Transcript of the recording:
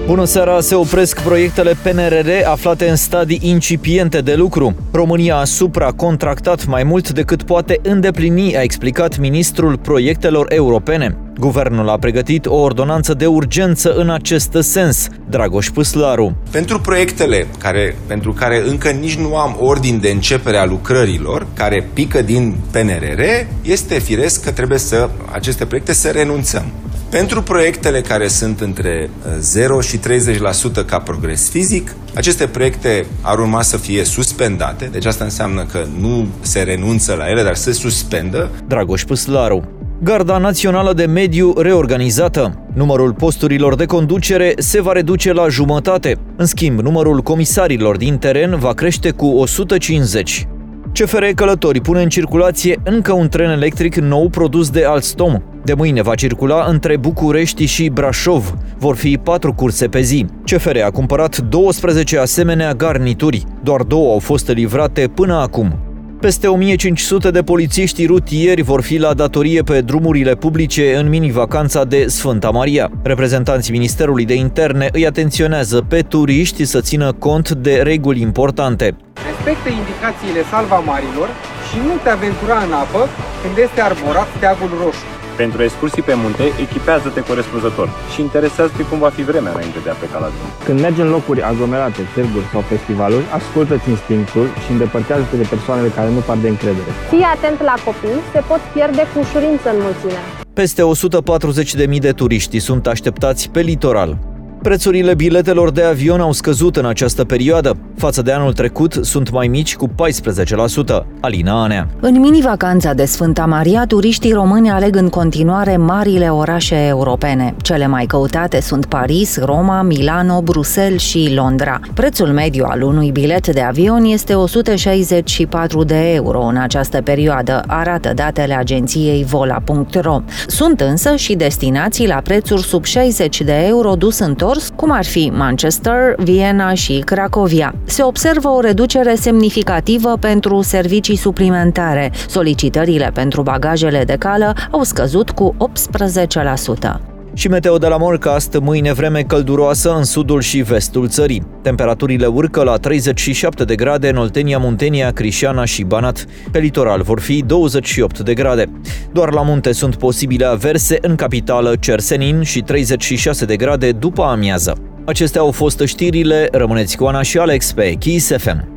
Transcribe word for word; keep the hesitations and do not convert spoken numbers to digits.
Bună seara, se opresc proiectele P N R R aflate în stadii incipiente de lucru. România a supracontractat mai mult decât poate îndeplini, a explicat ministrul proiectelor europene. Guvernul a pregătit o ordonanță de urgență în acest sens. Dragoș Păslaru. Pentru proiectele care, pentru care încă nici nu am ordin de începere a lucrărilor, care pică din P N R R, este firesc că trebuie să aceste proiecte să renunțăm. Pentru proiectele care sunt între zero și treizeci la sută ca progres fizic, aceste proiecte ar urma să fie suspendate, deci asta înseamnă că nu se renunță la ele, dar se suspendă. Dragoș Păslaru. Garda Națională de Mediu reorganizată. Numărul posturilor de conducere se va reduce la jumătate. În schimb, numărul comisarilor din teren va crește cu o sută cincizeci. C F R Călători pune în circulație încă un tren electric nou produs de Alstom. De mâine va circula între București și Brașov. Vor fi patru curse pe zi. C F R a cumpărat douăsprezece asemenea garnituri. Doar două au fost livrate până acum. Peste o mie cinci sute de polițiști rutieri vor fi la datorie pe drumurile publice în mini-vacanța de Sfânta Maria. Reprezentanții Ministerului de Interne îi atenționează pe turiști să țină cont de reguli importante. Respectă indicațiile salvamarilor și nu te aventura în apă când este arborat steagul roșu. Pentru excursii pe munte, echipează-te corespunzător și interesează-te cum va fi vremea înainte de a pleca la drum. Când mergi în locuri aglomerate, târguri sau festivaluri, ascultă-ți instinctul și îndepărtează-te de persoanele care nu par de încredere. Fii atent la copii, se pot pierde cu ușurință în mulțime. Peste o sută patruzeci de mii de turiști sunt așteptați pe litoral. Prețurile biletelor de avion au scăzut în această perioadă. Față de anul trecut, sunt mai mici cu paisprezece la sută. Alina Anea. În mini-vacanța de Sfânta Maria, turiștii români aleg în continuare marile orașe europene. Cele mai căutate sunt Paris, Roma, Milano, Bruxelles și Londra. Prețul mediu al unui bilet de avion este o sută șaizeci și patru de euro în această perioadă, arată datele agenției vola punct ro. Sunt însă și destinații la prețuri sub șaizeci de euro dus întors, cum ar fi Manchester, Viena și Cracovia. Se observă o reducere semnificativă pentru servicii suplimentare. Solicitările pentru bagajele de cală au scăzut cu optsprezece la sută. Și meteo de la Morcast, mâine vreme călduroasă în sudul și vestul țării. Temperaturile urcă la treizeci și șapte de grade în Oltenia, Muntenia, Crișana și Banat. Pe litoral vor fi douăzeci și opt de grade. Doar la munte sunt posibile averse, în capitală cer senin și treizeci și șase de grade după amiază. Acestea au fost știrile, rămâneți cu Ana și Alex pe Kiss F M.